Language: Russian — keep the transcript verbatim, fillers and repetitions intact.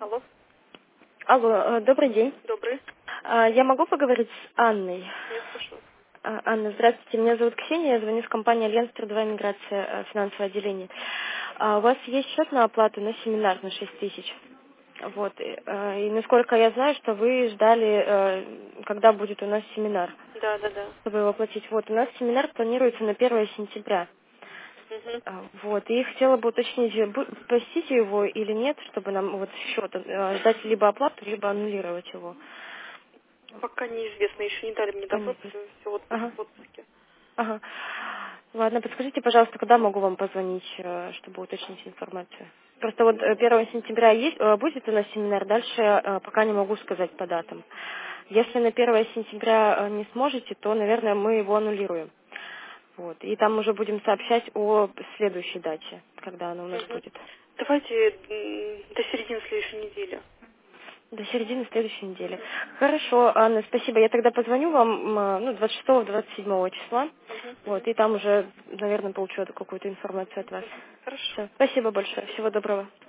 Алло, Алло, э, добрый день. добрый. А, Я могу поговорить с Анной? Я слышу. А, Анна, здравствуйте, меня зовут Ксения, я звоню с компании Альянс Трудовая миграция, э, финансовое отделение. А, У вас есть счет на оплату на семинар на шесть тысяч? Вот. И э, и насколько я знаю, что вы ждали, э, когда будет у нас семинар, Да, да, да. чтобы его оплатить. Вот, у нас семинар планируется на первое сентября. Угу. А, Вот, и хотела бы уточнить, бу- посетите его или нет, чтобы нам вот счет э, ждать либо оплату, либо аннулировать его. Пока неизвестно, еще не дали мне Пока доход, неизвестно. все в отпуск, Ага, в отпуске. ага. Ладно, подскажите, пожалуйста, когда могу вам позвонить, э, чтобы уточнить информацию? Просто вот э, первого сентября есть, э, будет у нас семинар, дальше э, пока не могу сказать по датам. Если на первого сентября э, не сможете, то, наверное, мы его аннулируем. Вот. И там уже будем сообщать о следующей дате, когда она у нас Угу. будет. Давайте м, до середины следующей недели. До середины следующей недели. Хорошо, Анна, спасибо. Я тогда позвоню вам м, ну, двадцать шестого двадцать седьмого числа. Угу, Вот, угу, и там уже, наверное, получу какую-то информацию от вас. угу. Хорошо. Все. Спасибо большое. Всего доброго.